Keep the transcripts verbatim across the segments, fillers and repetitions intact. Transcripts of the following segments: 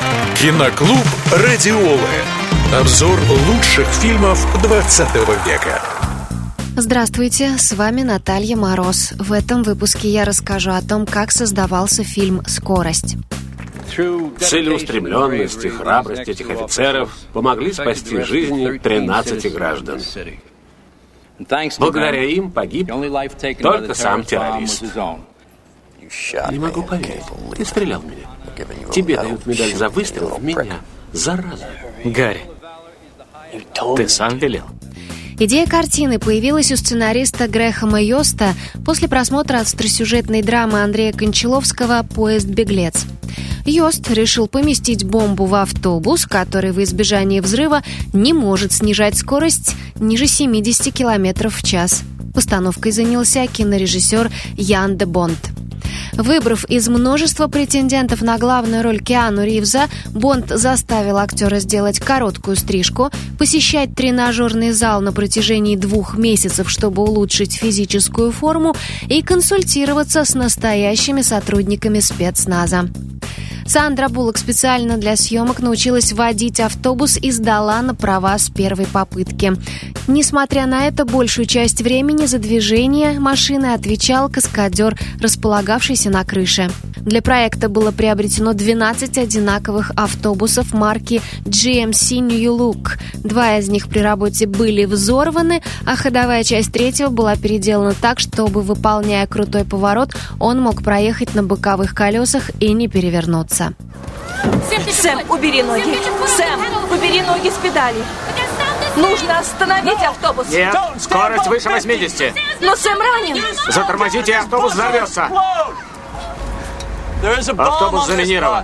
Киноклуб «Радиолы». Обзор лучших фильмов двадцатого века. Здравствуйте, с вами Наталья Мороз. В этом выпуске я расскажу о том, как создавался фильм «Скорость». Целеустремленность и храбрость этих офицеров помогли спасти жизни тринадцати граждан. Благодаря им погиб только сам террорист. Не могу поверить. Ты стрелял в меня. Тебе дают медаль за выстрел в меня. Зараза. Гарри, ты сам велел? Идея картины появилась у сценариста Грэхэма Йоста после просмотра остросюжетной драмы Андрея Кончаловского «Поезд Беглец». Йост решил поместить бомбу в автобус, который в избежании взрыва не может снижать скорость ниже семидесяти километров в час. Постановкой занялся кинорежиссер Ян де Бонд. Выбрав из множества претендентов на главную роль Киану Ривза, Бонд заставил актера сделать короткую стрижку, посещать тренажерный зал на протяжении двух месяцев, чтобы улучшить физическую форму, и консультироваться с настоящими сотрудниками спецназа. Сандра Буллок специально для съемок научилась водить автобус и сдала на права с первой попытки. Несмотря на это, большую часть времени за движение машины отвечал каскадер, располагавшийся на крыше. Для проекта было приобретено двенадцать одинаковых автобусов марки джи эм си New Look. Два из них при работе были взорваны, а ходовая часть третьего была переделана так, чтобы, выполняя крутой поворот, он мог проехать на боковых колесах и не перевернуться. Сэм, убери ноги! Сэм, убери ноги с педали! Нужно остановить автобус! Нет, скорость выше восьмидесяти. Но Сэм ранен! Затормозите, автобус взорвется. Автобус заминирован.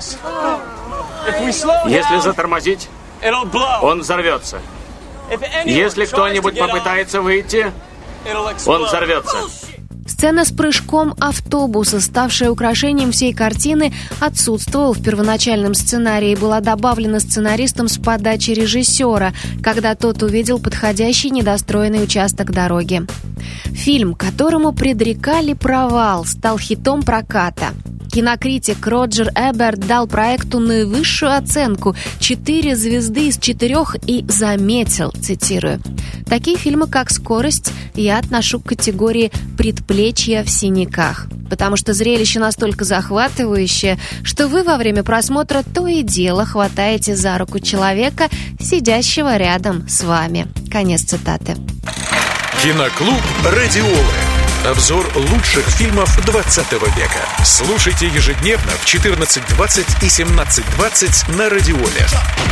Если затормозить, он взорвется. Если кто-нибудь попытается выйти, он взорвется. Сцена с прыжком автобуса, ставшая украшением всей картины, отсутствовала в первоначальном сценарии и была добавлена сценаристом с подачи режиссера, когда тот увидел подходящий недостроенный участок дороги. Фильм, которому предрекали провал, стал хитом проката. Кинокритик Роджер Эберт дал проекту наивысшую оценку – четыре звезды из четырех и заметил, цитирую: «Такие фильмы, как «Скорость», я отношу к категории «предплечья в синяках», потому что зрелище настолько захватывающее, что вы во время просмотра то и дело хватаете за руку человека, сидящего рядом с вами». Конец цитаты. Киноклуб «Радиолы». Обзор лучших фильмов двадцатого века. Слушайте ежедневно в четырнадцать двадцать и семнадцать двадцать на Радиоле.